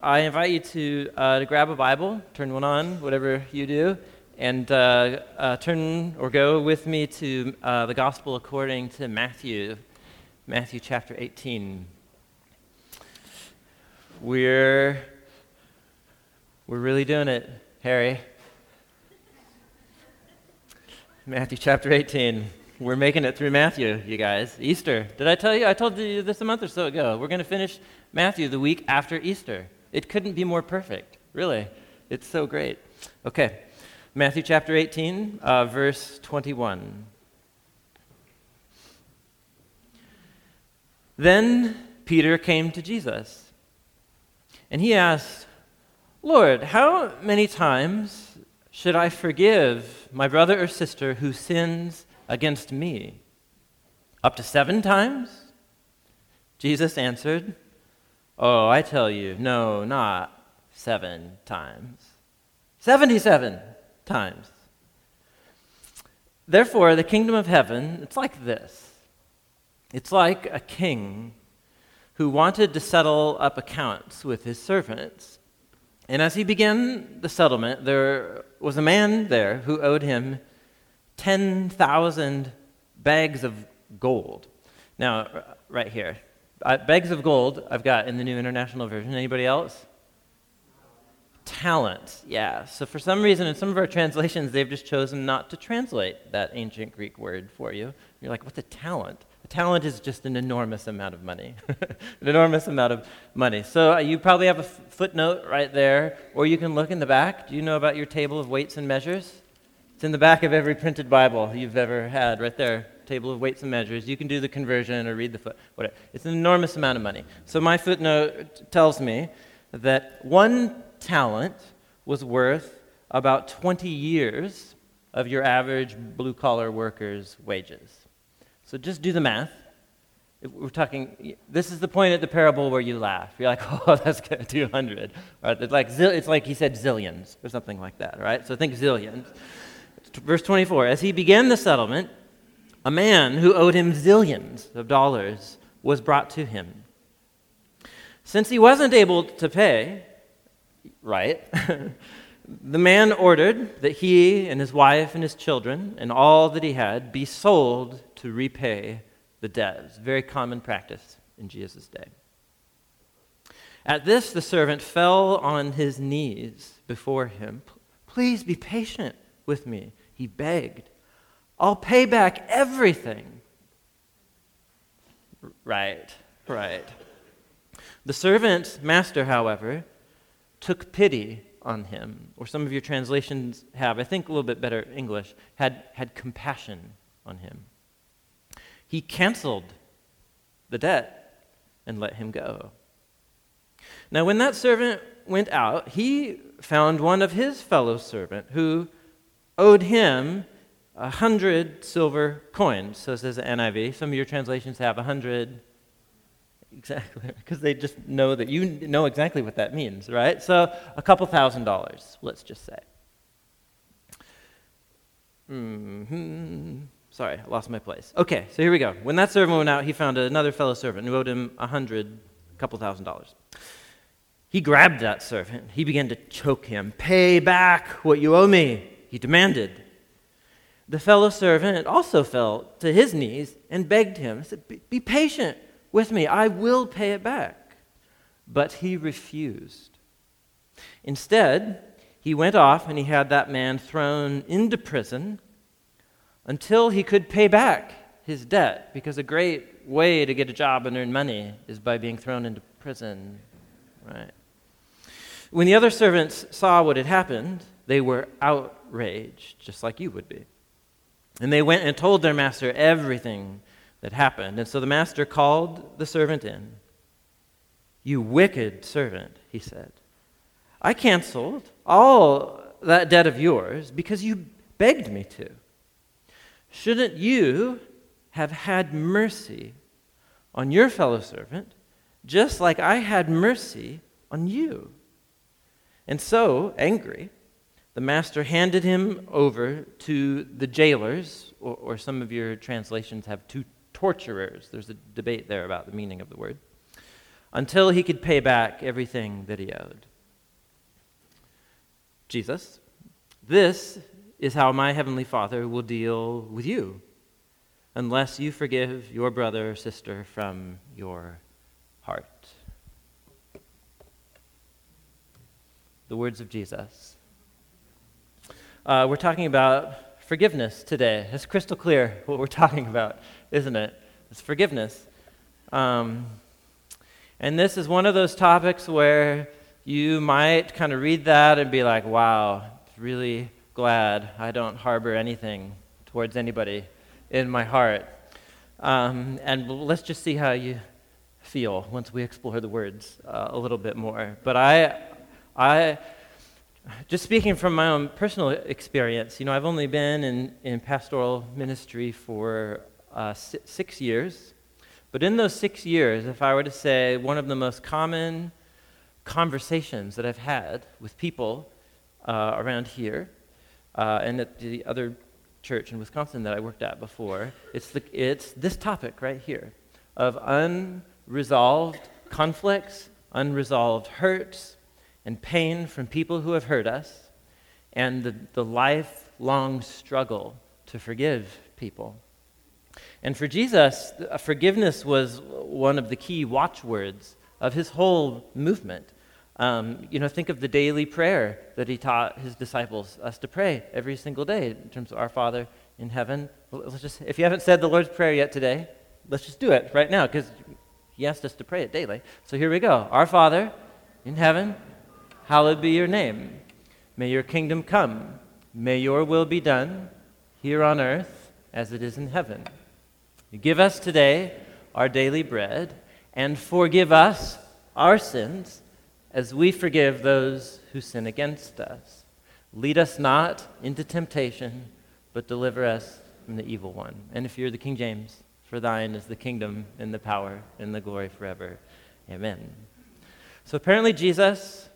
I invite you to grab a Bible, turn one on, whatever you do, and turn or go with me to the Gospel according to Matthew chapter 18. We're really doing it, Harry. Matthew chapter 18. We're making it through Matthew, you guys. Easter. Did I tell you? I told you this a month or so ago. We're going to finish Matthew the week after Easter. It couldn't be more perfect, really. It's so great. Okay, Matthew chapter 18, verse 21. Then Peter came to Jesus, and he asked, "Lord, how many times should I forgive my brother or sister who sins against me? Up to 7 times?" Jesus answered, "Oh, I tell you, no, not 7 times. 77 times. Therefore, the kingdom of heaven, it's like this. It's like a king who wanted to settle up accounts with his servants. And as he began the settlement, there was a man there who owed him 10,000 bags of gold." Now, right here, bags of gold I've got in the New International Version. Anybody else? Talent, yeah. So for some reason, in some of our translations, they've just chosen not to translate that ancient Greek word for you. You're like, what's a talent? A talent is just an enormous amount of money. An enormous amount of money. So you probably have a footnote right there, or you can look in the back. Do you know about your table of weights and measures? It's in the back of every printed Bible you've ever had, right there. Table of weights and measures. You can do the conversion or read the whatever. It's an enormous amount of money. So my footnote tells me that 1 talent was worth about 20 years of your average blue-collar worker's wages. So just do the math. We're talking, this is the point at the parable where you laugh. You're like, oh, that's good, 200. Right? It's like he said zillions or something like that, right? So think zillions. Verse 24, as he began the settlement, a man who owed him zillions of dollars was brought to him. Since he wasn't able to pay, right, the man ordered that he and his wife and his children and all that he had be sold to repay the debt. It's a very common practice in Jesus' day. At this, the servant fell on his knees before him. "Please be patient with me," he begged. "I'll pay back everything." Right. The servant's master, however, took pity on him, or some of your translations have, I think a little bit better English, had compassion on him. He canceled the debt and let him go. Now, when that servant went out, he found one of his fellow servants who owed him 100 silver coins. So says the NIV. Some of your translations have 100. Exactly, because they just know that you know exactly what that means, right? So a couple $1,000s, let's just say. Sorry, I lost my place. Okay, so here we go. When that servant went out, he found another fellow servant who owed him a couple $1,000s. He grabbed that servant. He began to choke him. "Pay back what you owe me," he demanded. The fellow servant also fell to his knees and begged him. He said, Be patient with me, I will pay it back." But he refused. Instead, he went off and he had that man thrown into prison until he could pay back his debt, because a great way to get a job and earn money is by being thrown into prison, right? When the other servants saw what had happened, they were outraged, just like you would be. And they went and told their master everything that happened. And so the master called the servant in. "You wicked servant," he said. "I canceled all that debt of yours because you begged me to. Shouldn't you have had mercy on your fellow servant, just like I had mercy on you?" And so, angry, the master handed him over to the jailers, or some of your translations have 2 torturers. There's a debate there about the meaning of the word. until he could pay back everything that he owed. Jesus, this is how my heavenly Father will deal with you, unless you forgive your brother or sister from your heart. The words of Jesus. We're talking about forgiveness today. It's crystal clear what we're talking about, isn't it? It's forgiveness. And this is one of those topics where you might kind of read that and be like, wow, really glad I don't harbor anything towards anybody in my heart. And let's just see how you feel once we explore the words a little bit more. But I just speaking from my own personal experience, I've only been in pastoral ministry for 6 years. But in those 6 years, if I were to say one of the most common conversations that I've had with people around here and at the other church in Wisconsin that I worked at before, it's this topic right here of unresolved conflicts, unresolved hurts, and pain from people who have hurt us, and the lifelong struggle to forgive people. And for Jesus, forgiveness was one of the key watchwords of his whole movement. Think of the daily prayer that he taught his disciples us to pray every single day in terms of our Father in heaven. If you haven't said the Lord's Prayer yet today, let's just do it right now because he asked us to pray it daily. So here we go. Our Father in heaven, hallowed be your name. May your kingdom come. May your will be done here on earth as it is in heaven. You give us today our daily bread and forgive us our sins as we forgive those who sin against us. Lead us not into temptation, but deliver us from the evil one. And if you're the King James, for thine is the kingdom and the power and the glory forever. Amen. So apparently Jesus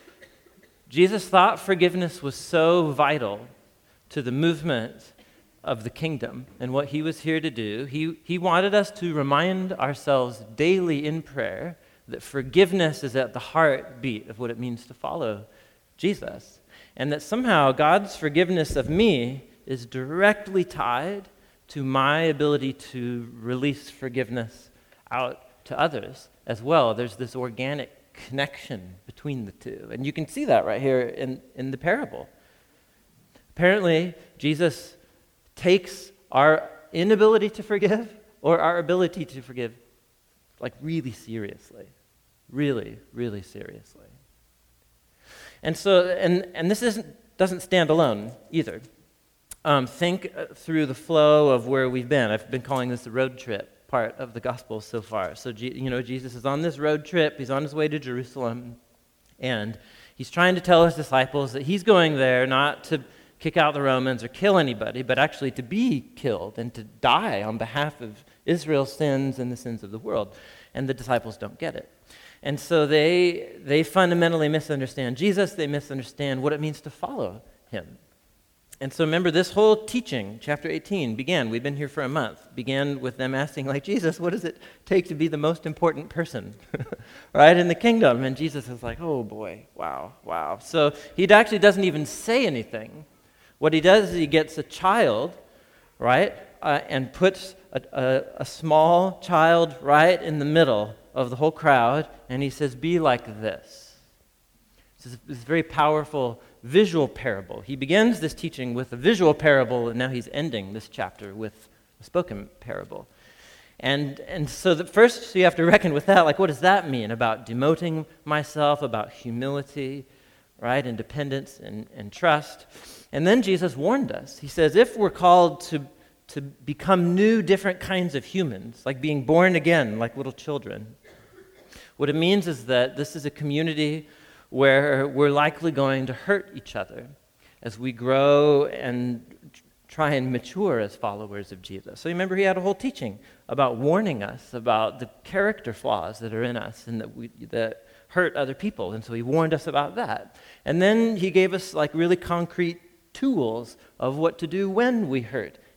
thought forgiveness was so vital to the movement of the kingdom and what he was here to do. He wanted us to remind ourselves daily in prayer that forgiveness is at the heartbeat of what it means to follow Jesus, and that somehow God's forgiveness of me is directly tied to my ability to release forgiveness out to others as well. There's this organic connection between the two, and you can see that right here in the parable. Apparently, Jesus takes our inability to forgive or our ability to forgive really seriously. Really, really seriously. And so, and this doesn't stand alone either. Think through the flow of where we've been. I've been calling this the road trip part of the gospel so far. So, Jesus is on this road trip. He's on his way to Jerusalem, and he's trying to tell his disciples that he's going there not to kick out the Romans or kill anybody, but actually to be killed and to die on behalf of Israel's sins and the sins of the world. And the disciples don't get it. And so they fundamentally misunderstand Jesus. They misunderstand what it means to follow him. And so remember, this whole teaching, chapter 18, we've been here for a month, began with them asking, Jesus, what does it take to be the most important person, right, in the kingdom? And Jesus is like, oh boy, wow. So he actually doesn't even say anything. What he does is he gets a child, right, and puts a small child right in the middle of the whole crowd, and he says, be like this. This very powerful visual parable. He begins this teaching with a visual parable, and now he's ending this chapter with a spoken parable. And so first you have to reckon with that, what does that mean about demoting myself, about humility, right, and dependence and trust. And then Jesus warned us. He says, if we're called to become new, different kinds of humans, like being born again, like little children, what it means is that this is a community where we're likely going to hurt each other as we grow and try and mature as followers of Jesus. So remember, he had a whole teaching about warning us about the character flaws that are in us and that hurt other people. And so he warned us about that. And then he gave us really concrete tools of what to do when we hurt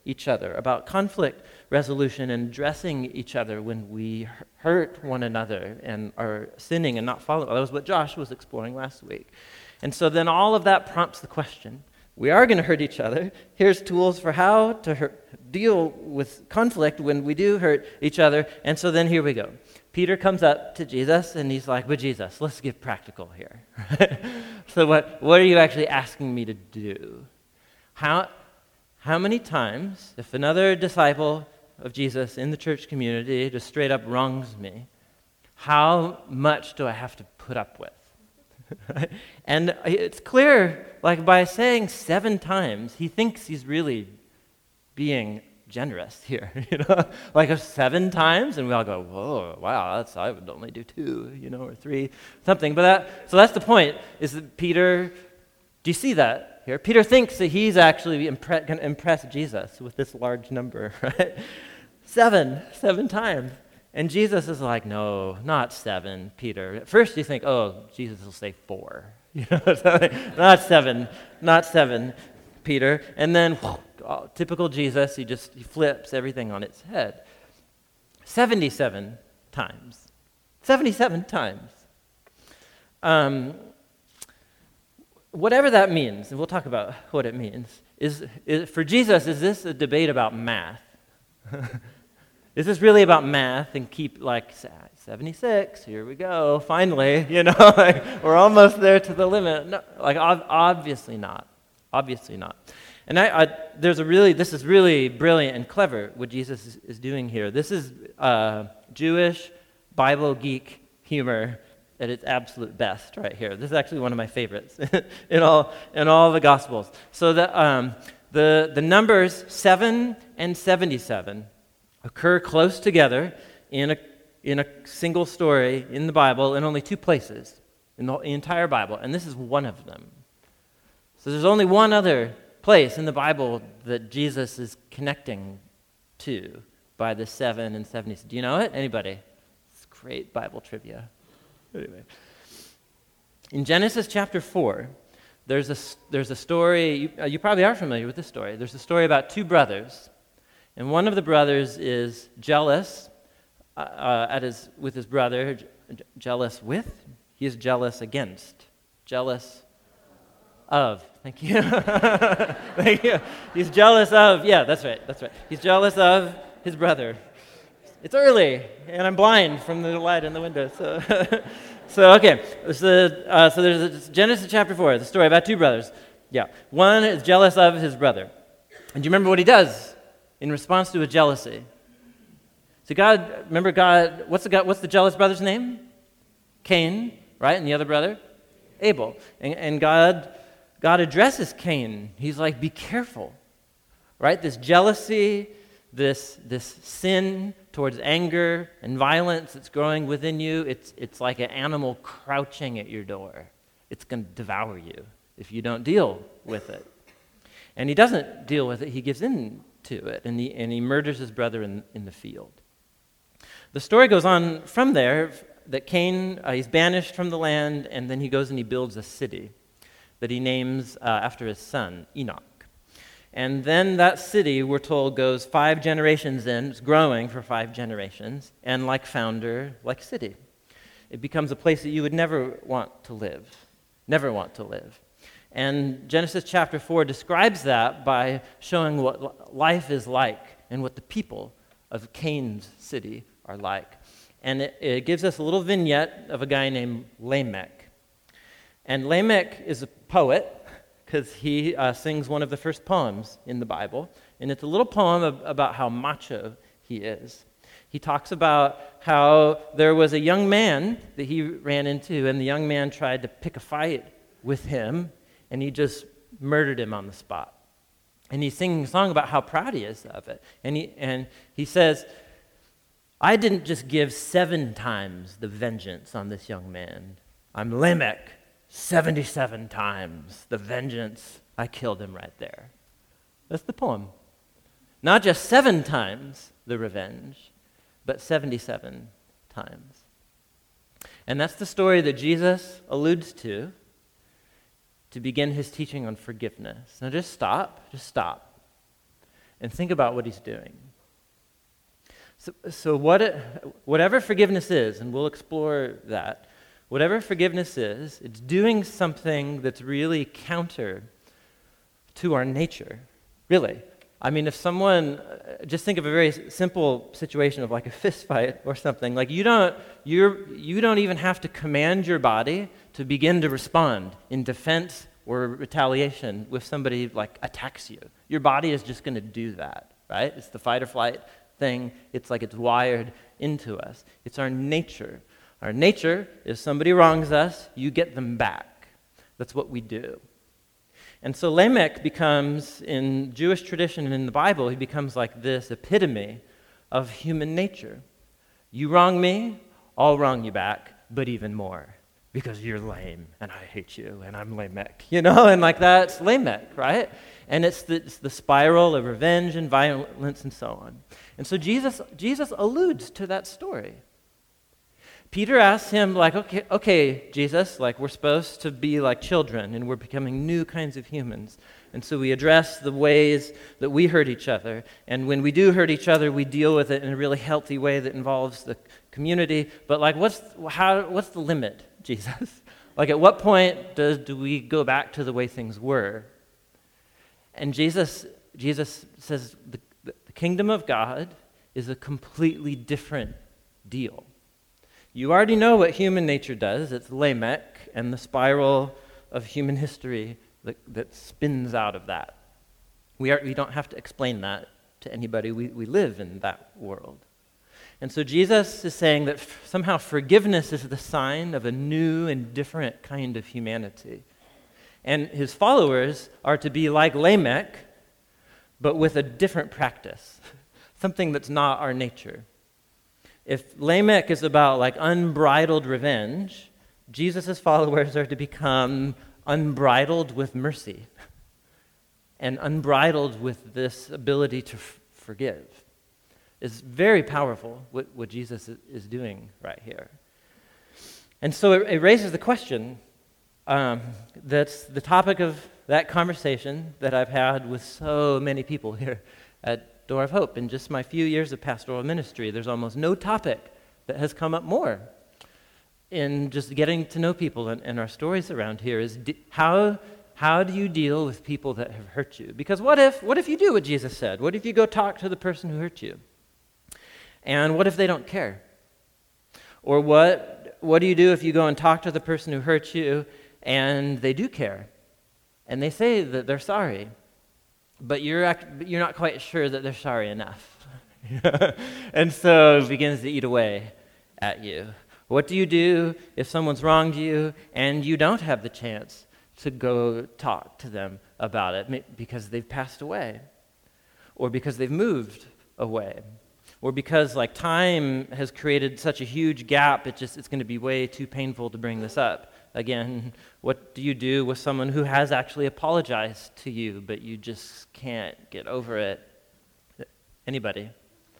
each other, about conflict resolution and addressing each other when we hurt one another and are sinning and not following. That was what Josh was exploring last week. And so then all of that prompts the question, we are going to hurt each other. Here's tools for how to deal with conflict when we do hurt each other. And so then here we go. Peter comes up to Jesus and he's like, but Jesus, let's get practical here. So what are you actually asking me to do? How many times, if another disciple of Jesus in the church community just straight up wrongs me, how much do I have to put up with? And it's clear, like by saying 7 times, he thinks he's really being generous here, like 7 times, and we all go, whoa, wow, I would only do 2, or 3, something. So that's the point, is that Peter, do you see that here? Peter thinks that he's actually going to impress Jesus with this large number, right? 7 times. And Jesus is like, no, not 7, Peter. At first you think, oh, Jesus will say 4. Not 7, Peter. And then, typical Jesus, he flips everything on its head. 77 times. 77 times. Whatever that means, and we'll talk about what it means, is for Jesus, is this a debate about math? Is this really about math and keep 76, here we go, finally, we're almost there to the limit. No, obviously not. Obviously not. And this is really brilliant and clever what Jesus is doing here. This is Jewish Bible geek humor at its absolute best right here. This is actually one of my favorites in all the Gospels. So the numbers 7 and 77 occur close together in a single story in the Bible in only 2 places in the entire Bible, and this is one of them. So there's only one other place in the Bible that Jesus is connecting to by the 7 and 70. Do you know it? Anybody? It's great Bible trivia. Anyway, in Genesis chapter 4, there's a story. You probably are familiar with this story. There's a story about 2 brothers. And one of the brothers is jealous with his brother. Jealous with? He is jealous against. Jealous of. Thank you. Thank you. He's jealous of. Yeah, that's right. He's jealous of his brother. It's early, and I'm blind from the light in the window. So okay. So there's Genesis chapter 4, the story about 2 brothers. Yeah. One is jealous of his brother. And do you remember what he does in response to his jealousy? So God, what's the jealous brother's name? Cain, right? And the other brother? Abel. And God addresses Cain. He's like, be careful, right? This jealousy, this sin towards anger and violence that's growing within you, it's like an animal crouching at your door. It's going to devour you if you don't deal with it. And he doesn't deal with it. He gives in to it, and he murders his brother in the field. The story goes on from there that Cain, he's banished from the land, and then he goes and he builds a city that he names after his son, Enoch. And then that city, we're told, goes 5 generations in. It's growing for 5 generations, and like founder, like city. It becomes a place that you would never want to live. Never want to live. And Genesis chapter 4 describes that by showing what life is like and what the people of Cain's city are like. And it gives us a little vignette of a guy named Lamech. And Lamech is a poet because he sings one of the first poems in the Bible. And it's a little poem about how macho he is. He talks about how there was a young man that he ran into, and the young man tried to pick a fight with him, and he just murdered him on the spot. And he's singing a song about how proud he is of it. And he says, I didn't just give 7 times the vengeance on this young man. I'm Lamech, 77 times the vengeance. I killed him right there. That's the poem. Not just 7 times the revenge, but 77 times. And that's the story that Jesus alludes to begin his teaching on forgiveness. Now just stop. and think about what he's doing. So whatever forgiveness is, and we'll explore that, whatever forgiveness is, it's doing something that's really counter to our nature, really. I mean, if someone, just think of a very simple situation of like a fist fight or something, like you don't even have to command your body to begin to respond in defense or retaliation if somebody like attacks you. Your body is just going to do that, right? It's the fight or flight thing. It's like it's wired into us. It's our nature. Our nature, if somebody wrongs us, you get them back. That's what we do. And so Lamech becomes, in Jewish tradition and in the Bible, he becomes like this epitome of human nature. You wrong me, I'll wrong you back, but even more, because you're lame, and I hate you, and I'm Lamech, and like that's Lamech, right? And it's the spiral of revenge and violence and so on. And so Jesus alludes to that story. Peter asks him, like, okay, Jesus, like we're supposed to be like children and we're becoming new kinds of humans. And so we address the ways that we hurt each other. And when we do hurt each other, we deal with it in a really healthy way that involves the community. But like, what's the limit, Jesus? Like, at what point do we go back to the way things were? And Jesus says the kingdom of God is a completely different deal. You already know what human nature does. It's Lamech and the spiral of human history that spins out of that. We don't have to explain that to anybody. We live in that world. And so Jesus is saying that somehow forgiveness is the sign of a new and different kind of humanity. And his followers are to be like Lamech, but with a different practice, something that's not our nature. If Lamech is about like unbridled revenge, Jesus' followers are to become unbridled with mercy and unbridled with this ability to forgive. It's very powerful what Jesus is doing right here. And so it raises the question that's the topic of that conversation that I've had with so many people here at Door of Hope. In just my few years of pastoral ministry, there's almost no topic that has come up more in just getting to know people and our stories around here is how do you deal with people that have hurt you? Because what if you do what Jesus said? What if you go talk to the person who hurt you? And what if they don't care? Or what do you do if you go and talk to the person who hurt you and they do care? And they say that they're sorry, but you're not quite sure that they're sorry enough. And so it begins to eat away at you. What do you do if someone's wronged you and you don't have the chance to go talk to them about it because they've passed away, or because they've moved away, or because like time has created such a huge gap, it's going to be way too painful to bring this up again? What do you do with someone who has actually apologized to you, but you just can't get over it? Anybody?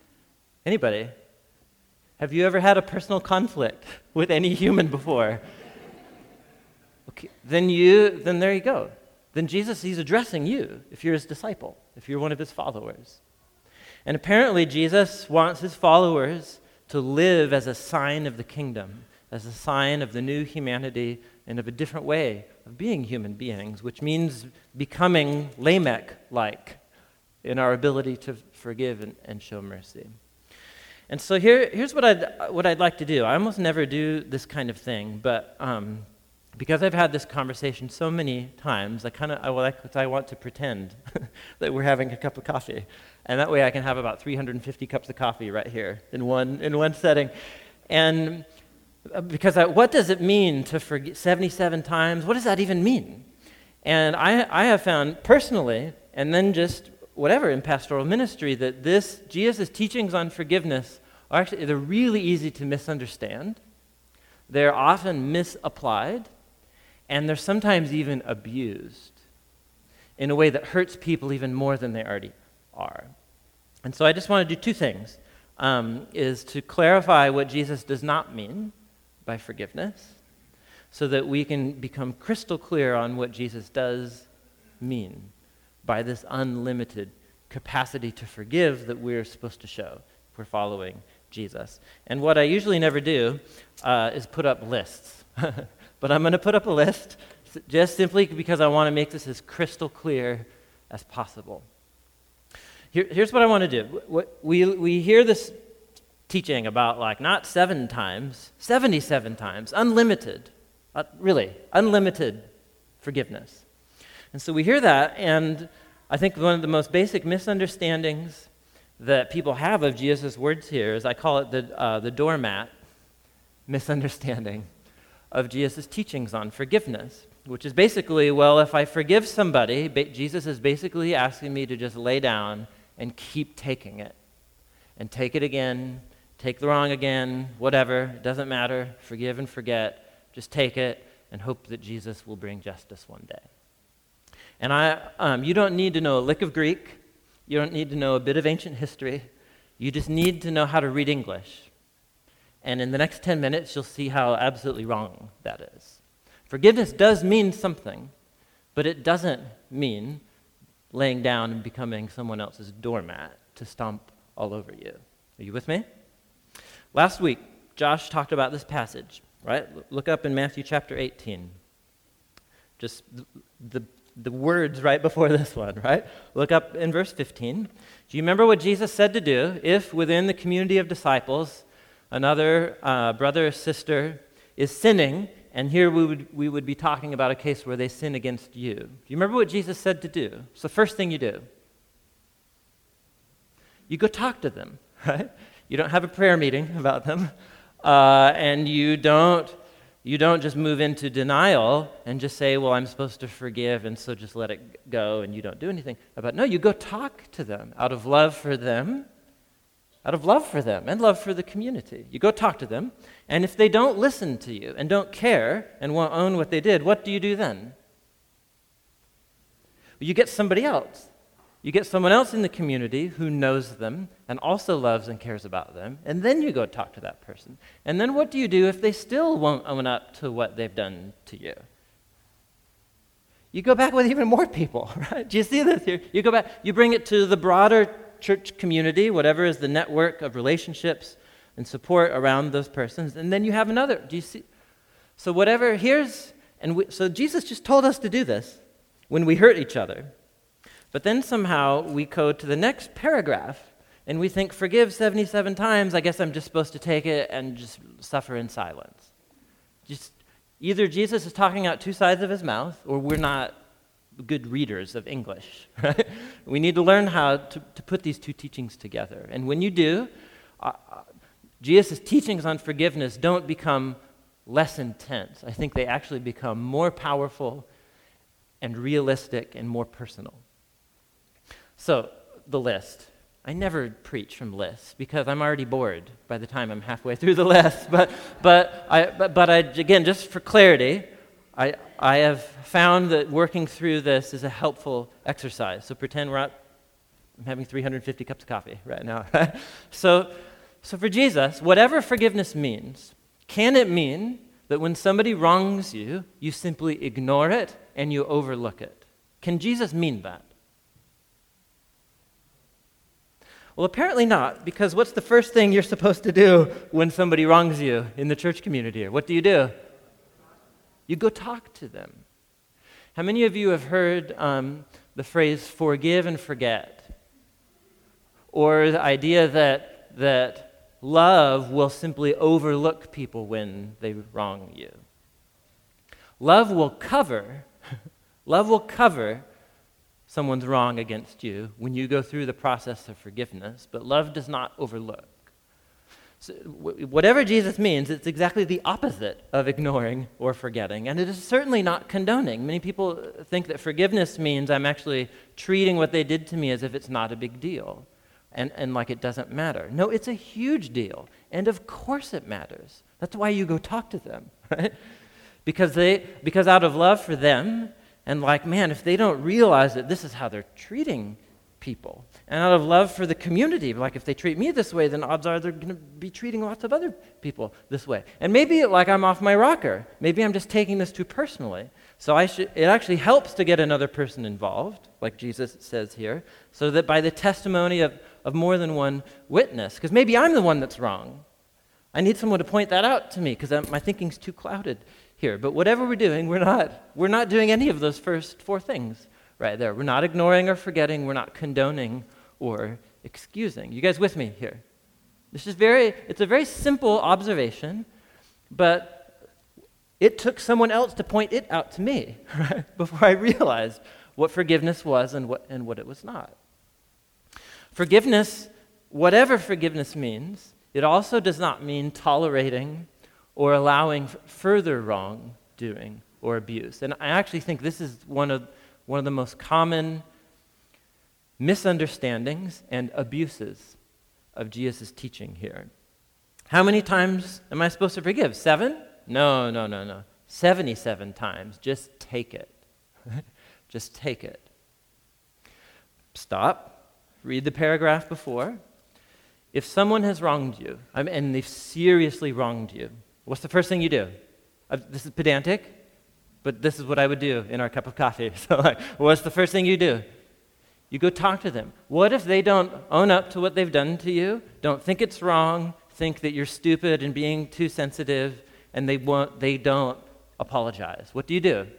Have you ever had a personal conflict with any human before? Okay, then there you go. Then Jesus, he's addressing you if you're his disciple, if you're one of his followers. And apparently Jesus wants his followers to live as a sign of the kingdom, as a sign of the new humanity and of a different way of being human beings, which means becoming Lamech-like in our ability to forgive and show mercy. And so here's what I'd like to do. I almost never do this kind of thing, but because I've had this conversation so many times, I want to pretend that we're having a cup of coffee, and that way I can have about 350 cups of coffee right here in one setting. And because what does it mean to forgive 77 times? What does that even mean? And I have found personally, and then just whatever in pastoral ministry, that Jesus' teachings on forgiveness they're really easy to misunderstand. They're often misapplied, and they're sometimes even abused in a way that hurts people even more than they already are. And so I just want to do two things, is to clarify what Jesus does not mean by forgiveness, so that we can become crystal clear on what Jesus does mean by this unlimited capacity to forgive that we're supposed to show if we're following Jesus. And what I usually never do is put up lists. But I'm going to put up a list just simply because I want to make this as crystal clear as possible. Here's what I want to do. We hear this teaching about like not 7 times, 77 times, unlimited, really, unlimited forgiveness. And so we hear that, and I think one of the most basic misunderstandings that people have of Jesus' words here is I call it the doormat misunderstanding of Jesus' teachings on forgiveness, which is basically, well, if I forgive somebody, Jesus is basically asking me to just lay down and keep taking it, and take it again, take the wrong again, whatever, it doesn't matter, forgive and forget, just take it and hope that Jesus will bring justice one day. And you don't need to know a lick of Greek, you don't need to know a bit of ancient history, you just need to know how to read English. And in the next 10 minutes, you'll see how absolutely wrong that is. Forgiveness does mean something, but it doesn't mean laying down and becoming someone else's doormat to stomp all over you. Are you with me? Last week, Josh talked about this passage, right? Look up in Matthew chapter 18. Just the words right before this one, right? Look up in verse 15. Do you remember what Jesus said to do if within the community of disciples another brother or sister is sinning, and here we would be talking about a case where they sin against you. Do you remember what Jesus said to do? It's the first thing you do. You go talk to them, right? You don't have a prayer meeting about them, and you don't just move into denial and just say, well, I'm supposed to forgive, and so just let it go, and you don't do anything about it. No, you go talk to them out of love for them, and love for the community. You go talk to them, and if they don't listen to you and don't care and won't own what they did, what do you do then? You get somebody else. You get someone else in the community who knows them and also loves and cares about them, and then you go talk to that person. And then what do you do if they still won't own up to what they've done to you? You go back with even more people, right? Do you see this here? You go back, you bring it to the broader church community, whatever is the network of relationships and support around those persons, and then you have another. Do you see? So whatever, so Jesus just told us to do this when we hurt each other. But then somehow we go to the next paragraph and we think, forgive 77 times, I guess I'm just supposed to take it and just suffer in silence. Just either Jesus is talking out 2 sides of his mouth, or we're not good readers of English, right? We need to learn how to put these 2 teachings together. And when you do, Jesus' teachings on forgiveness don't become less intense. I think they actually become more powerful and realistic and more personal. So, the list. I never preach from lists because I'm already bored by the time I'm halfway through the list. But I, again, just for clarity, I have found that working through this is a helpful exercise. So pretend I'm having 350 cups of coffee right now. So for Jesus, whatever forgiveness means, can it mean that when somebody wrongs you, you simply ignore it and you overlook it? Can Jesus mean that? Well, apparently not, because what's the first thing you're supposed to do when somebody wrongs you in the church community? What do? You go talk to them. How many of you have heard the phrase forgive and forget? Or the idea that love will simply overlook people when they wrong you. Love will cover someone's wrong against you when you go through the process of forgiveness, but love does not overlook. So whatever Jesus means, it's exactly the opposite of ignoring or forgetting, and it is certainly not condoning. Many people think that forgiveness means I'm actually treating what they did to me as if it's not a big deal, and like it doesn't matter. No, it's a huge deal, and of course it matters. That's why you go talk to them, right? Because out of love for them, and like, man, if they don't realize that this is how they're treating people, and out of love for the community, like if they treat me this way, then odds are they're going to be treating lots of other people this way. And maybe like I'm off my rocker. Maybe I'm just taking this too personally. So it actually helps to get another person involved, like Jesus says here, so that by the testimony of more than one witness, because maybe I'm the one that's wrong. I need someone to point that out to me because my thinking's too clouded here. But whatever we're doing, we're not doing any of those first four things right there. We're not ignoring or forgetting. We're not condoning or excusing. You guys with me here? It's a very simple observation, but it took someone else to point it out to me, right, before I realized what forgiveness was and what it was not. Forgiveness, whatever forgiveness means, it also does not mean tolerating or allowing further wrongdoing or abuse. And I actually think this is one of the most common misunderstandings and abuses of Jesus' teaching here. How many times am I supposed to forgive? 7? No. 77 times. Just take it. Just take it. Stop. Read the paragraph before. If someone has wronged you, and they've seriously wronged you, what's the first thing you do? This is pedantic, but this is what I would do in our cup of coffee. So what's the first thing you do? You go talk to them. What if they don't own up to what they've done to you, don't think it's wrong, think that you're stupid and being too sensitive, and they don't apologize? What do?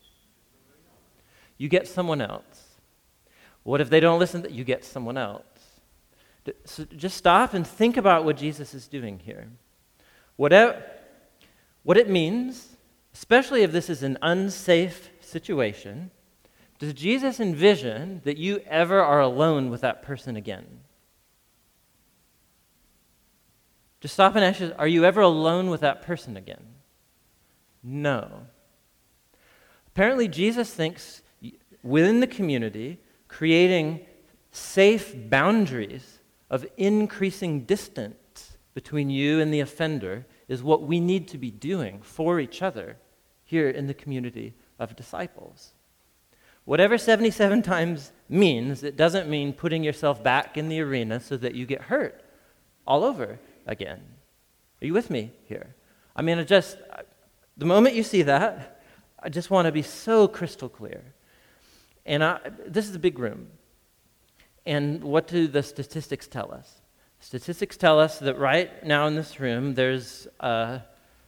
You get someone else. What if they don't listen? You get someone else. So just stop and think about what Jesus is doing here. What it means, especially if this is an unsafe situation, does Jesus envision that you ever are alone with that person again? Just stop and ask, are you ever alone with that person again? No. Apparently, Jesus thinks within the community, creating safe boundaries of increasing distance between you and the offender is what we need to be doing for each other here in the community of disciples. Whatever 77 times means, it doesn't mean putting yourself back in the arena so that you get hurt all over again. Are you with me here? I mean, the moment you see that, I just want to be so crystal clear. And this is a big room. And what do the statistics tell us? Statistics tell us that right now in this room, there's a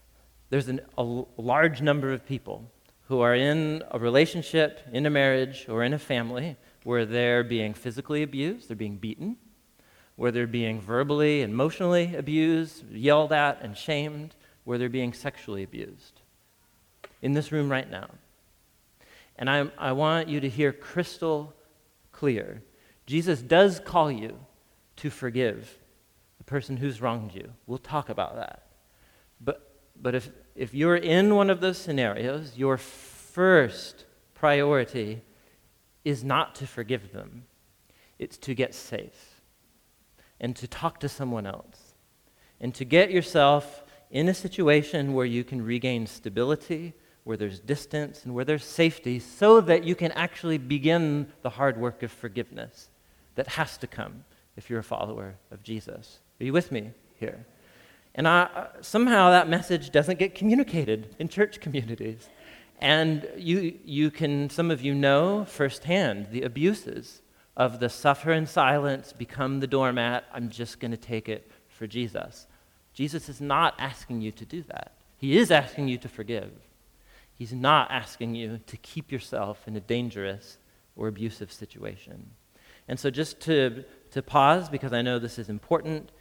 large number of people who are in a relationship, in a marriage, or in a family where they're being physically abused, they're being beaten, where they're being verbally and emotionally abused, yelled at and shamed, where they're being sexually abused. In this room right now. And I want you to hear crystal clear. Jesus does call you to forgive the person who's wronged you. We'll talk about that. But if you're in one of those scenarios, your first priority is not to forgive them. It's to get safe and to talk to someone else and to get yourself in a situation where you can regain stability, where there's distance, and where there's safety, so that you can actually begin the hard work of forgiveness that has to come if you're a follower of Jesus. Are you with me here? And somehow that message doesn't get communicated in church communities. And some of you know firsthand the abuses of the suffer in silence, become the doormat, I'm just going to take it for Jesus. Jesus is not asking you to do that. He is asking you to forgive. He's not asking you to keep yourself in a dangerous or abusive situation. And so just to pause, because I know this is important,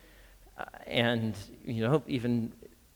and even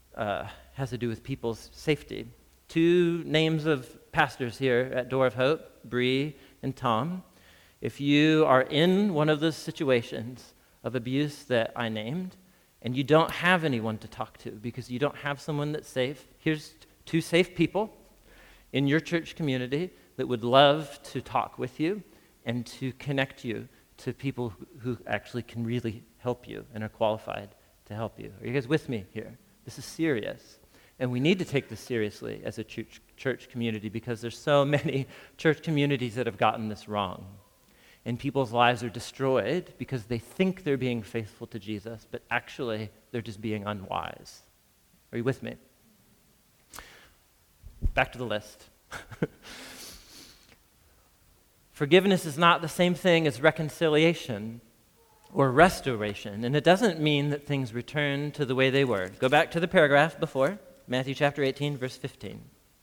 has to do with people's safety. 2 names of pastors here at Door of Hope, Bree and Tom. If you are in one of those situations of abuse that I named, and you don't have anyone to talk to because you don't have someone that's safe, here's 2 safe people in your church community that would love to talk with you and to connect you to people who actually can really help you and are qualified to help you. Are you guys with me here? This is serious. And we need to take this seriously as a church community because there's so many church communities that have gotten this wrong. And people's lives are destroyed because they think they're being faithful to Jesus, but actually they're just being unwise. Are you with me? Back to the list. Forgiveness is not the same thing as reconciliation or restoration, and it doesn't mean that things return to the way they were. Go back to the paragraph before, Matthew chapter 18, verse 15.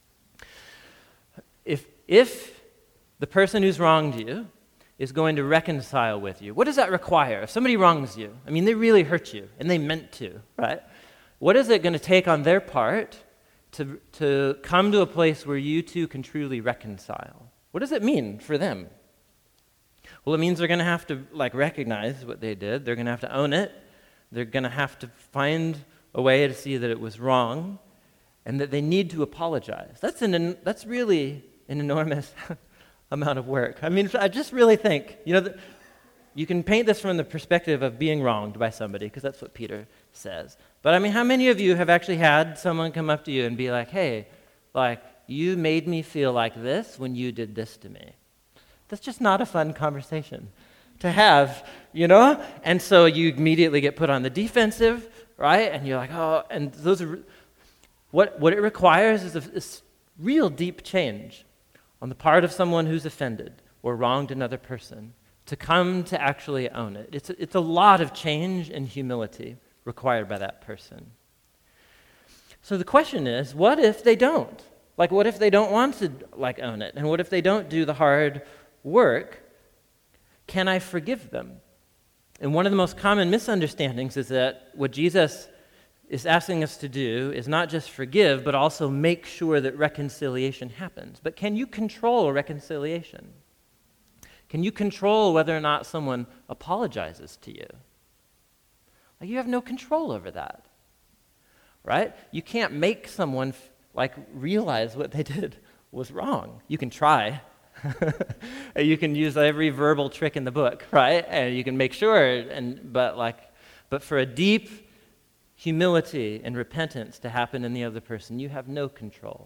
If the person who's wronged you is going to reconcile with you, what does that require? If somebody wrongs you, I mean, they really hurt you, and they meant to, right? What is it going to take on their part to come to a place where you two can truly reconcile? What does it mean for them? Well, it means they're going to have to recognize what they did. They're going to have to own it. They're going to have to find a way to see that it was wrong and that they need to apologize. That's really an enormous amount of work. I mean, I just really think, you can paint this from the perspective of being wronged by somebody, because that's what Peter says. But I mean, how many of you have actually had someone come up to you and be like, hey, you made me feel like this when you did this to me? That's just not a fun conversation to have, And so you immediately get put on the defensive, right? And you're like, oh, and those are, what it requires is a real deep change on the part of someone who's offended or wronged another person to come to actually own it. It's a lot of change and humility required by that person. So the question is, what if they don't? What if they don't want to own it? And what if they don't do the hard work? Can I forgive them? And one of the most common misunderstandings is that what Jesus is asking us to do is not just forgive, but also make sure that reconciliation happens. But can you control reconciliation? Can you control whether or not someone apologizes to you? You have no control over that, right? You can't make someone realize what they did was wrong. You can try. You can use every verbal trick in the book, right? And you can make sure, but for a deep humility and repentance to happen in the other person, you have no control.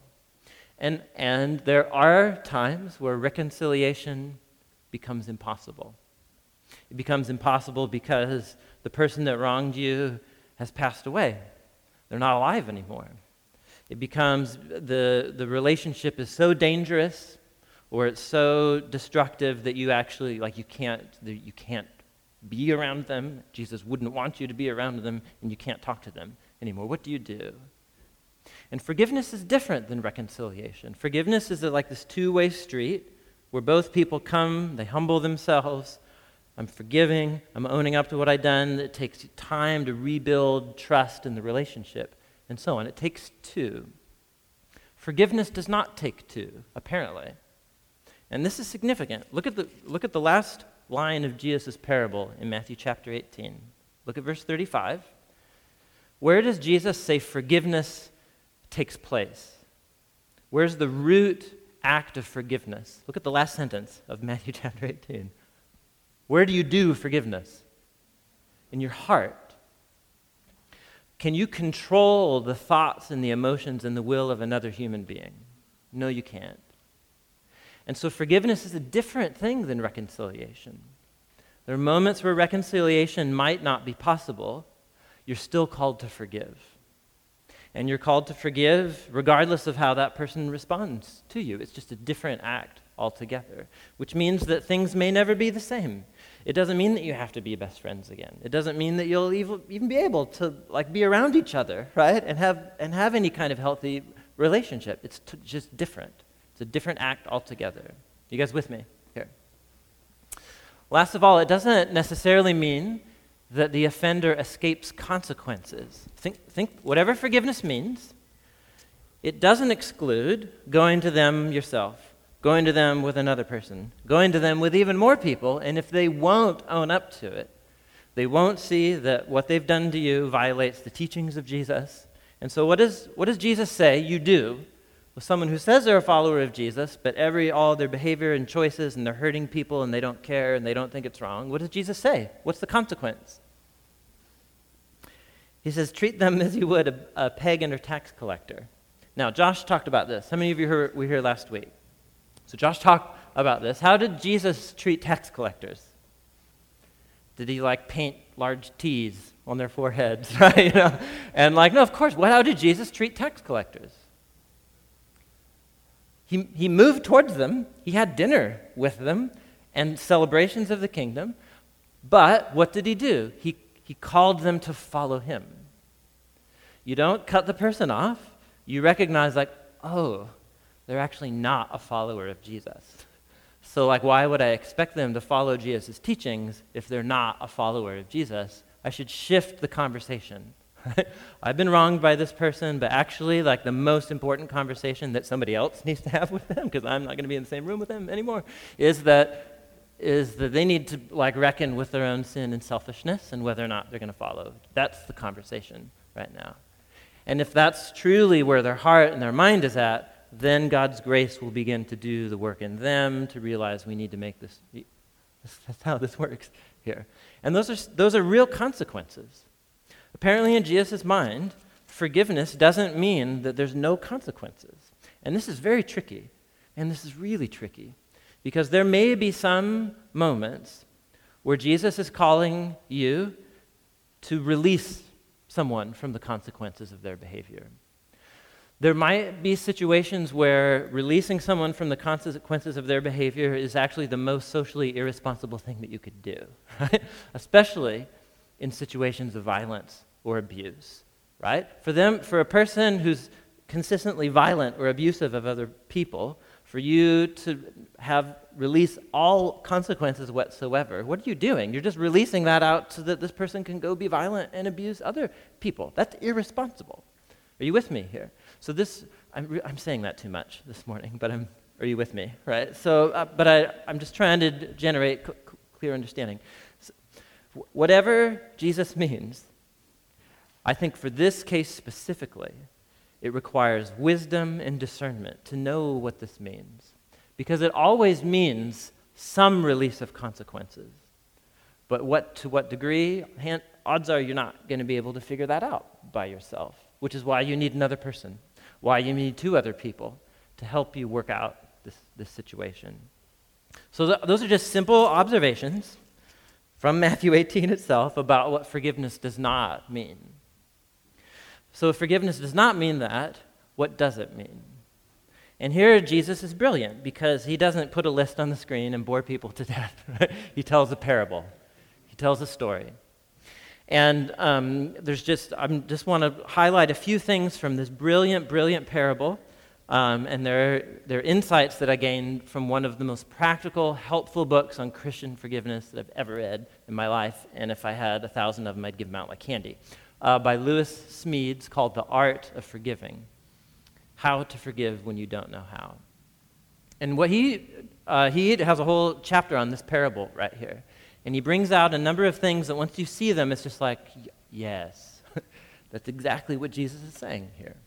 And there are times where reconciliation becomes impossible. It becomes impossible because the person that wronged you has passed away. They're not alive anymore. It becomes, the relationship is so dangerous or it's so destructive that you actually, you can't be around them. Jesus wouldn't want you to be around them, and you can't talk to them anymore. What do you do? And forgiveness is different than reconciliation. Forgiveness is this two-way street where both people come, they humble themselves. I'm forgiving, I'm owning up to what I've done. It takes time to rebuild trust in the relationship, and so on. It takes two. Forgiveness does not take two, apparently. And this is significant. Look at the last line of Jesus' parable in Matthew chapter 18. Look at verse 35. Where does Jesus say forgiveness takes place? Where's the root act of forgiveness? Look at the last sentence of Matthew chapter 18. Where do you do forgiveness? In your heart. Can you control the thoughts and the emotions and the will of another human being? No, you can't. And so forgiveness is a different thing than reconciliation. There are moments where reconciliation might not be possible. You're still called to forgive. And you're called to forgive regardless of how that person responds to you. It's just a different act altogether, which means that things may never be the same. It doesn't mean that you have to be best friends again. It doesn't mean that you'll even be able to be around each other, right? And have any kind of healthy relationship. It's just different. It's a different act altogether. You guys with me here? Last of all, it doesn't necessarily mean that the offender escapes consequences. Think whatever forgiveness means, it doesn't exclude going to them yourself, going to them with another person, going to them with even more people, and if they won't own up to it, they won't see that what they've done to you violates the teachings of Jesus. And so what does Jesus say you do with someone who says they're a follower of Jesus, but all their behavior and choices, and they're hurting people, and they don't care, and they don't think it's wrong? What does Jesus say? What's the consequence? He says, treat them as you would a pagan or tax collector. Now, Josh talked about this. How many of you were here last week? So Josh talked about this. How did Jesus treat tax collectors? Did he paint large T's on their foreheads, right? And no, of course. How did Jesus treat tax collectors? He moved towards them. He had dinner with them and celebrations of the kingdom. But what did he do? He called them to follow him. You don't cut the person off. You recognize like, oh, they're actually not a follower of Jesus. So like, why would I expect them to follow Jesus' teachings if they're not a follower of Jesus? I should shift the conversation. I've been wronged by this person, but actually like the most important conversation that somebody else needs to have with them, because I'm not going to be in the same room with them anymore, is that they need to like reckon with their own sin and selfishness and whether or not they're going to follow. That's the conversation right now. And if that's truly where their heart and their mind is at, then God's grace will begin to do the work in them to realize we need to make this. That's how this works here. And those are real consequences. Apparently in Jesus' mind, forgiveness doesn't mean that there's no consequences. And this is very tricky. And this is really tricky. Because there may be some moments where Jesus is calling you to release someone from the consequences of their behavior. There might be situations where releasing someone from the consequences of their behavior is actually the most socially irresponsible thing that you could do, right? Especially in situations of violence or abuse, right? For a person who's consistently violent or abusive of other people, for you to release all consequences whatsoever, what are you doing? You're just releasing that out so that this person can go be violent and abuse other people. That's irresponsible. Are you with me here? So I'm saying that too much this morning, but are you with me, right? So, I'm just trying to generate clear understanding. So, whatever Jesus means, I think for this case specifically, it requires wisdom and discernment to know what this means. Because it always means some release of consequences. But to what degree, odds are you're not going to be able to figure that out by yourself, which is why you need another person, why you need two other people to help you work out this situation. So those are just simple observations from Matthew 18 itself about what forgiveness does not mean. So if forgiveness does not mean that, what does it mean? And here Jesus is brilliant because he doesn't put a list on the screen and bore people to death. Right? He tells a parable. He tells a story. And I just want to highlight a few things from this brilliant, brilliant parable. And they're insights that I gained from one of the most practical, helpful books on Christian forgiveness that I've ever read in my life. And if I had 1,000 of them, I'd give them out like candy. By Lewis Smedes, called The Art of Forgiving. How to Forgive When You Don't Know How. And what he has a whole chapter on this parable right here. And he brings out a number of things that once you see them, it's just like, yes, that's exactly what Jesus is saying here.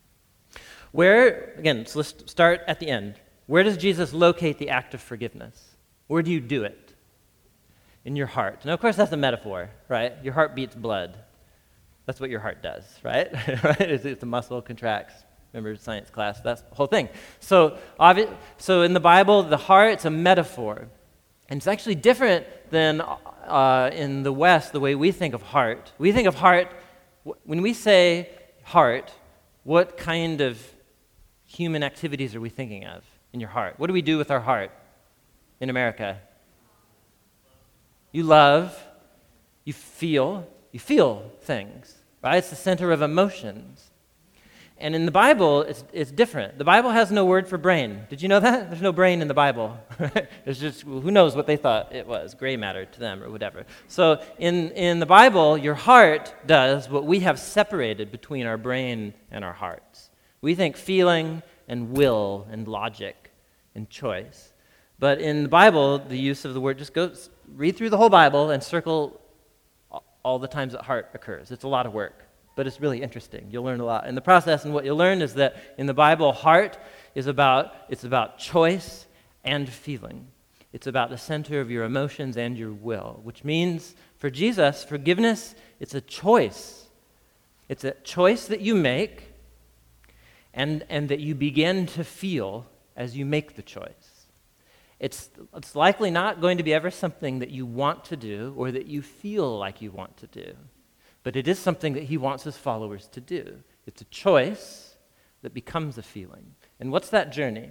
So let's start at the end. Where does Jesus locate the act of forgiveness? Where do you do it? In your heart. Now, of course, that's a metaphor, right? Your heart beats blood. That's what your heart does, right? It's a muscle, contracts. Remember science class? That's the whole thing. So in the Bible, the heart's a metaphor. And it's actually different than in the West, the way we think of heart. We think of heart, when we say heart, what kind of human activities are we thinking of in your heart? What do we do with our heart in America? You love, you feel things, right? It's the center of emotions. And in the Bible, it's different. The Bible has no word for brain. Did you know that? There's no brain in the Bible. It's just, who knows what they thought it was, gray matter to them or whatever. So in the Bible, your heart does what we have separated between our brain and our hearts. We think feeling and will and logic and choice. But in the Bible, the use of the word, just read through the whole Bible and circle all the times that heart occurs. It's a lot of work. But it's really interesting. You'll learn a lot in the process, and what you'll learn is that in the Bible, heart is about choice and feeling. It's about the center of your emotions and your will, which means for Jesus, forgiveness, it's a choice. It's a choice that you make and that you begin to feel as you make the choice. It's likely not going to be ever something that you want to do or that you feel like you want to do. But it is something that he wants his followers to do. It's a choice that becomes a feeling. And what's that journey?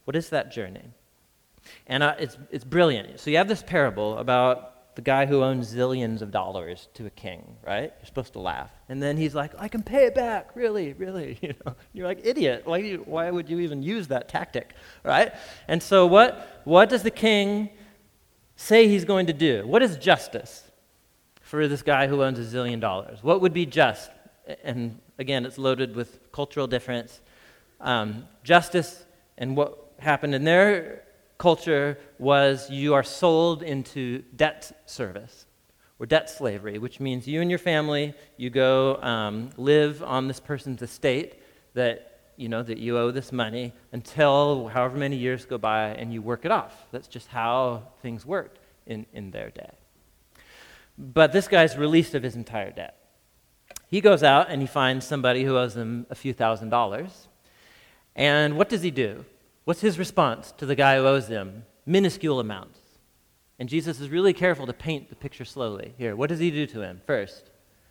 What is that journey? And it's brilliant. So you have this parable about the guy who owns zillions of dollars to a king, right? You're supposed to laugh. And then he's like, I can pay it back, really, really. You're like, idiot. Why would you even use that tactic, right? And so what does the king say he's going to do? What is justice for this guy who owns $1 zillion? What would be just? And again, it's loaded with cultural difference. Justice and what happened in their culture was you are sold into debt service or debt slavery, which means you and your family, you go live on this person's estate that you owe this money until however many years go by and you work it off. That's just how things worked in their day. But this guy's released of his entire debt. He goes out and he finds somebody who owes him a few $1,000s. And what does he do? What's his response to the guy who owes him minuscule amounts? And Jesus is really careful to paint the picture slowly. Here, what does he do to him first?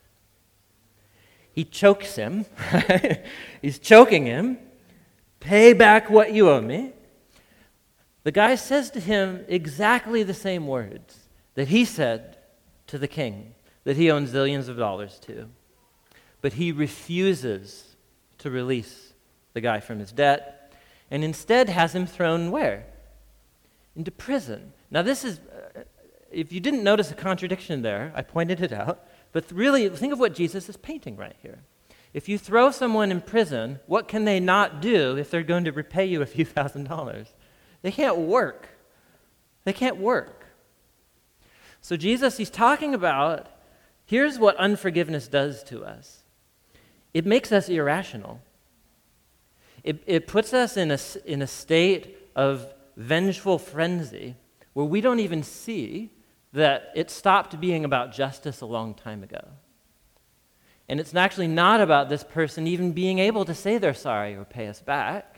He chokes him. He's choking him. Pay back what you owe me. The guy says to him exactly the same words that he said to the king that he owns zillions of dollars to. But he refuses to release the guy from his debt, and instead has him thrown where? Into prison. Now this is, if you didn't notice a contradiction there, I pointed it out, but really think of what Jesus is painting right here. If you throw someone in prison, what can they not do if they're going to repay you a few $1,000s? They can't work. They can't work. So Jesus, he's talking about, here's what unforgiveness does to us. It makes us irrational. It puts us in a state of vengeful frenzy where we don't even see that it stopped being about justice a long time ago. And it's actually not about this person even being able to say they're sorry or pay us back.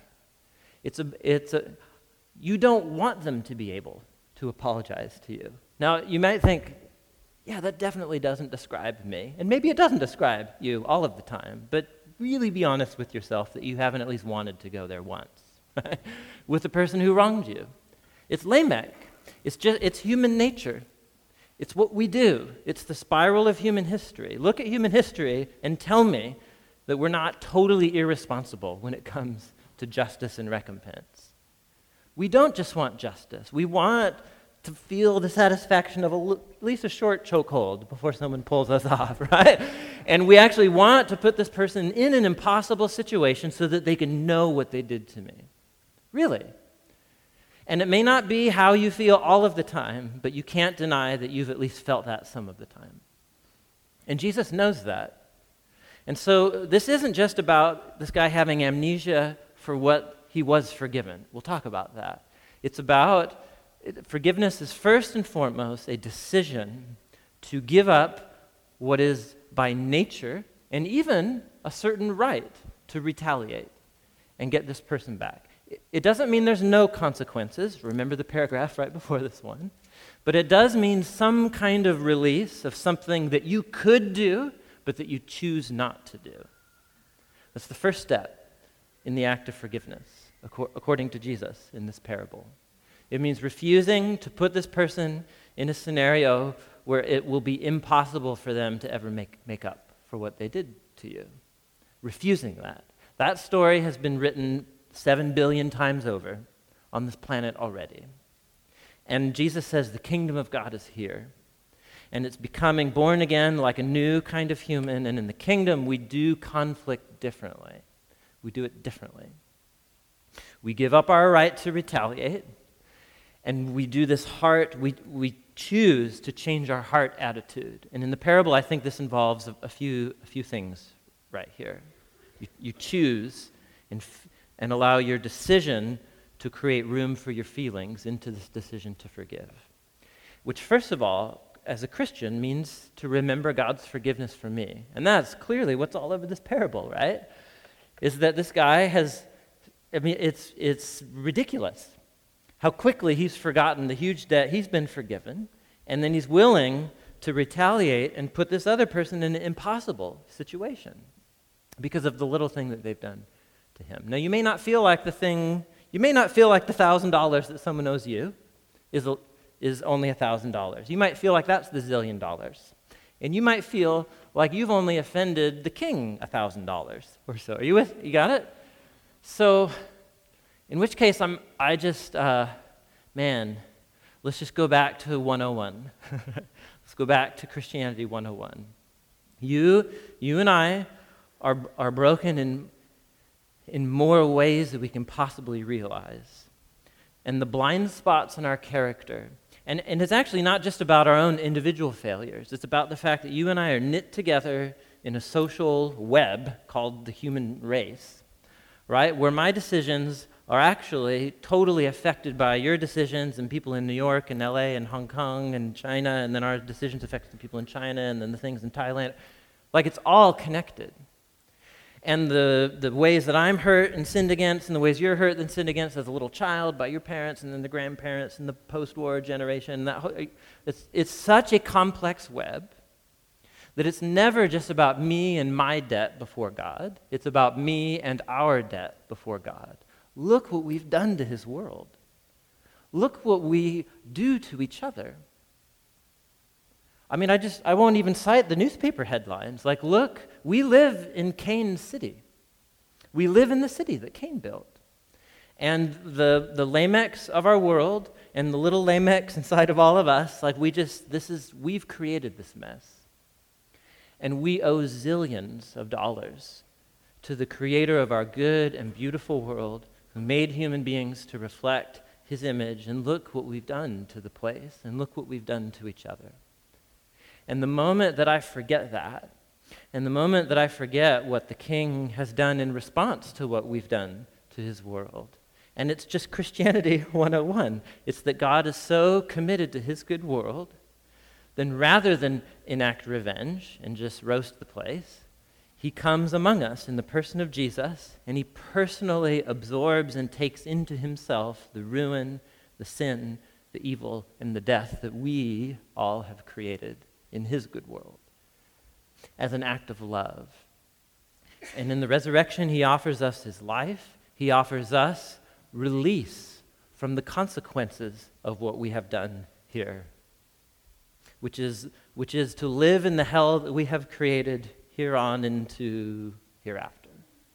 You don't want them to be able to apologize to you. Now, you might think, yeah, that definitely doesn't describe me. And maybe it doesn't describe you all of the time, but really be honest with yourself that you haven't at least wanted to go there once, right? With the person who wronged you. It's Lamech. It's human nature. It's what we do. It's the spiral of human history. Look at human history and tell me that we're not totally irresponsible when it comes to justice and recompense. We don't just want justice. We want to feel the satisfaction of at least a short chokehold before someone pulls us off, right? And we actually want to put this person in an impossible situation so that they can know what they did to me. Really. And it may not be how you feel all of the time, but you can't deny that you've at least felt that some of the time. And Jesus knows that. And so this isn't just about this guy having amnesia for what he was forgiven. We'll talk about that. It's about forgiveness is first and foremost a decision to give up what is by nature and even a certain right to retaliate and get this person back. It doesn't mean there's no consequences. Remember the paragraph right before this one. But it does mean some kind of release of something that you could do, but that you choose not to do. That's the first step in the act of forgiveness, according to Jesus in this parable. It means refusing to put this person in a scenario where it will be impossible for them to ever make up for what they did to you. Refusing that. That story has been written 7 billion times over on this planet already. And Jesus says the kingdom of God is here. And it's becoming born again like a new kind of human. And in the kingdom, we do conflict differently. We do it differently. We give up our right to retaliate. And we do this we choose to change our heart attitude. And in the parable, I think this involves a few things right here. You choose and allow your decision to create room for your feelings into this decision to forgive. Which, first of all, as a Christian, means to remember God's forgiveness for me. And that's clearly what's all over this parable, right? Is that this guy it's ridiculous how quickly he's forgotten the huge debt he's been forgiven, and then he's willing to retaliate and put this other person in an impossible situation because of the little thing that they've done to him. Now, you may not feel like the thing You may not feel like the $1,000 that someone owes you is only $1,000. You might feel like that's the $1,000,000. And you might feel like you've only offended the king $1,000 or so. Are you with? You got it? So, in which case, let's just go back to 101. Let's go back to Christianity 101. You and I are broken in more ways than we can possibly realize. And the blind spots in our character, and it's actually not just about our own individual failures. It's about the fact that you and I are knit together in a social web called the human race, right? Where my decisions are actually totally affected by your decisions and people in New York and LA and Hong Kong and China, and then our decisions affect the people in China and then the things in Thailand. Like, it's all connected. And the ways that I'm hurt and sinned against and the ways you're hurt and sinned against as a little child by your parents and then the grandparents and the post-war generation, it's such a complex web that it's never just about me and my debt before God. It's about me and our debt before God. Look what we've done to his world. Look what we do to each other. I mean, I won't even cite the newspaper headlines. Like, look, we live in Cain's city. We live in the city that Cain built. And the Lamechs of our world and the little Lamechs inside of all of us, like we've created this mess. And we owe zillions of dollars to the creator of our good and beautiful world who made human beings to reflect his image. And look what we've done to the place, and look what we've done to each other. And the moment that I forget that, and the moment that I forget what the king has done in response to what we've done to his world, and it's just Christianity 101, it's that God is so committed to his good world, then rather than enact revenge and just roast the place, he comes among us in the person of Jesus, and he personally absorbs and takes into himself the ruin, the sin, the evil, and the death that we all have created in his good world as an act of love. And in the resurrection, he offers us his life. He offers us release from the consequences of what we have done here, which is to live in the hell that we have created here on into hereafter.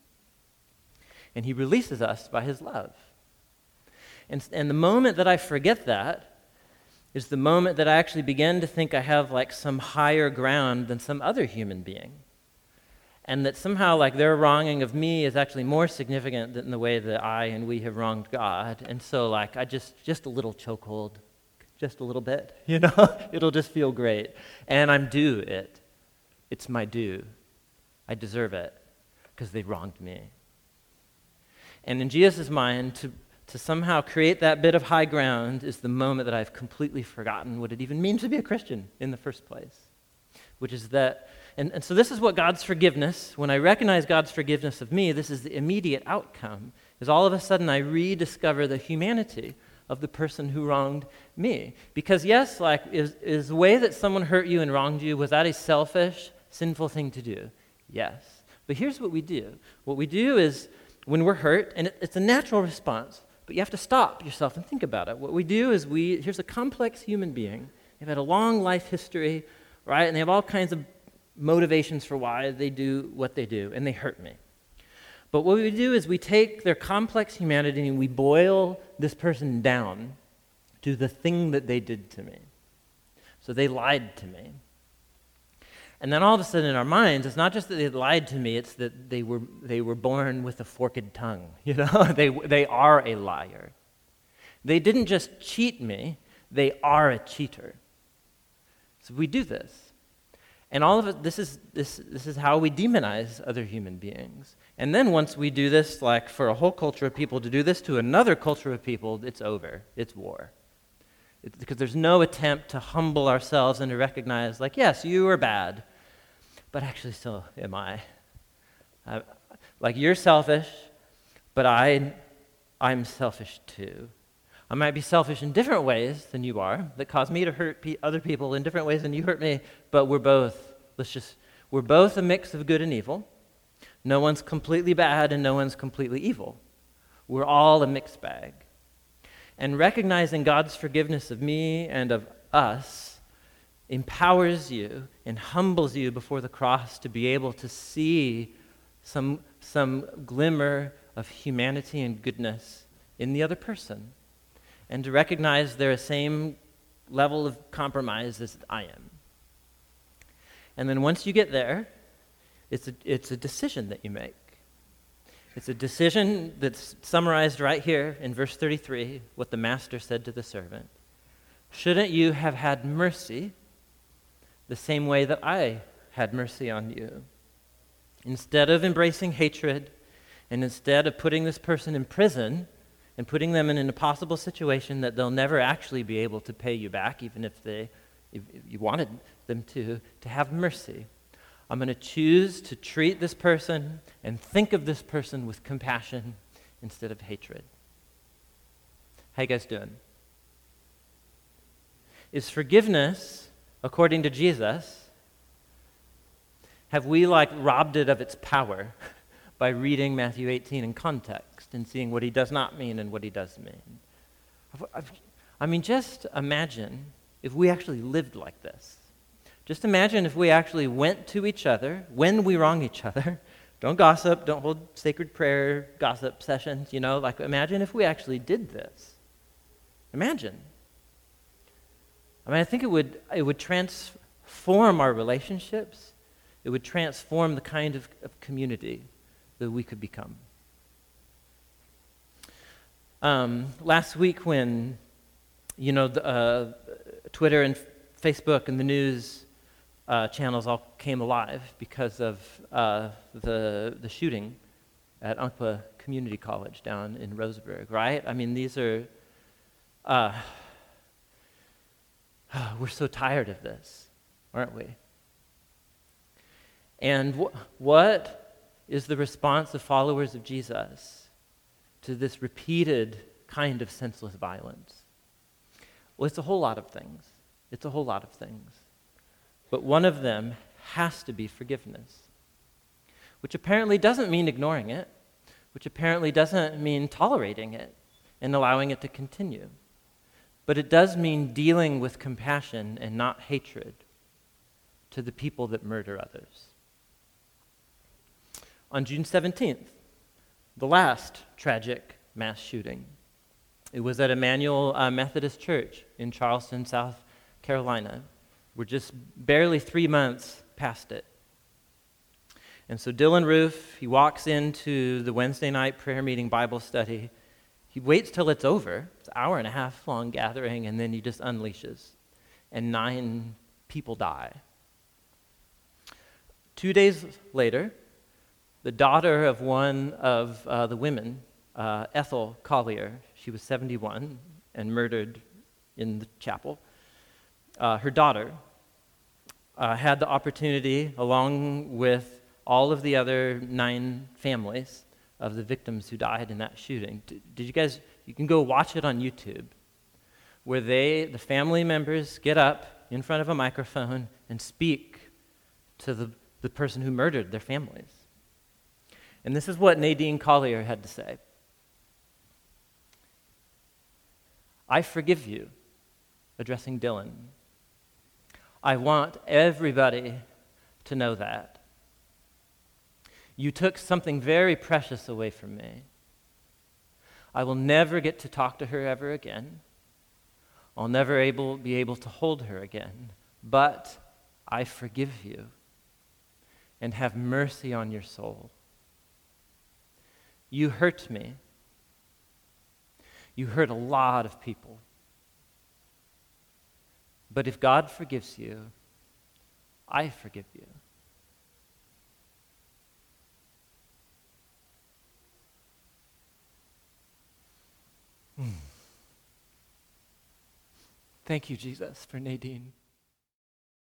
And he releases us by his love. And the moment that I forget that is the moment that I actually begin to think I have like some higher ground than some other human being. And that somehow like their wronging of me is actually more significant than the way that I and we have wronged God. And so like I just a little chokehold, just a little bit, it'll just feel great. And I'm due it. It's my due. I deserve it because they wronged me. And in Jesus' mind, to somehow create that bit of high ground is the moment that I've completely forgotten what it even means to be a Christian in the first place, which is that, and so this is what God's forgiveness, when I recognize God's forgiveness of me, this is the immediate outcome, is all of a sudden I rediscover the humanity of the person who wronged me. Because yes, like, is the way that someone hurt you and wronged you, was that a selfish, sinful thing to do? Yes. But here's what we do. What we do is, when we're hurt, and it's a natural response, but you have to stop yourself and think about it. What we do is here's a complex human being. They've had a long life history, right? And they have all kinds of motivations for why they do what they do, and they hurt me. But what we do is we take their complex humanity and we boil this person down to the thing that they did to me. So they lied to me. And then all of a sudden in our minds, it's not just that they lied to me, it's that they were born with a forked tongue. They are a liar. They didn't just cheat me, they are a cheater. So we do this. And all of it, this is how we demonize other human beings. And then once we do this, like for a whole culture of people to do this to another culture of people, it's over. It's war. Because there's no attempt to humble ourselves and to recognize, like, yes, you are bad, but actually so am I. Like, you're selfish, but I'm selfish too. I might be selfish in different ways than you are, that cause me to hurt other people in different ways than you hurt me, but we're both a mix of good and evil. No one's completely bad and no one's completely evil. We're all a mixed bag. And recognizing God's forgiveness of me and of us empowers you and humbles you before the cross to be able to see some glimmer of humanity and goodness in the other person, and to recognize they're the same level of compromise as I am. And then once you get there, it's a decision that you make. It's a decision that's summarized right here in verse 33, what the master said to the servant. Shouldn't you have had mercy the same way that I had mercy on you? Instead of embracing hatred, and instead of putting this person in prison and putting them in an impossible situation that they'll never actually be able to pay you back, even if you wanted them to have mercy. I'm going to choose to treat this person and think of this person with compassion instead of hatred. How you guys doing? Is forgiveness, according to Jesus, have we robbed it of its power by reading Matthew 18 in context and seeing what he does not mean and what he does mean? Just imagine if we actually lived like this. Just imagine if we actually went to each other when we wrong each other. Don't gossip, don't hold sacred prayer gossip sessions, imagine if we actually did this. Imagine. I think it would transform our relationships. It would transform the kind of community that we could become. Last week when, Twitter and Facebook and the news channels all came alive because of the shooting at Umpqua Community College down in Roseburg, right? These are, we're so tired of this, aren't we? And what is the response of followers of Jesus to this repeated kind of senseless violence? Well, it's a whole lot of things. But one of them has to be forgiveness, which apparently doesn't mean ignoring it, which apparently doesn't mean tolerating it and allowing it to continue. But it does mean dealing with compassion and not hatred to the people that murder others. On June 17th, the last tragic mass shooting, it was at Emmanuel Methodist Church in Charleston, South Carolina. We're just barely 3 months past it. And so Dylan Roof, he walks into the Wednesday night prayer meeting Bible study. He waits till it's over. It's an hour and a half long gathering, and then he just unleashes. And 9 people die. 2 days later, the daughter of one of the women, Ethel Collier, she was 71 and murdered in the chapel. Her daughter had the opportunity, along with all of the other 9 families of the victims who died in that shooting. Did you guys, you can go watch it on YouTube, where the family members get up in front of a microphone and speak to the person who murdered their families. And this is what Nadine Collier had to say. I forgive you, addressing Dylan. I want everybody to know that. You took something very precious away from me. I will never get to talk to her ever again. I'll never be able to hold her again. But I forgive you and have mercy on your soul. You hurt me. You hurt a lot of people. But if God forgives you, I forgive you. Thank you, Jesus, for Nadine.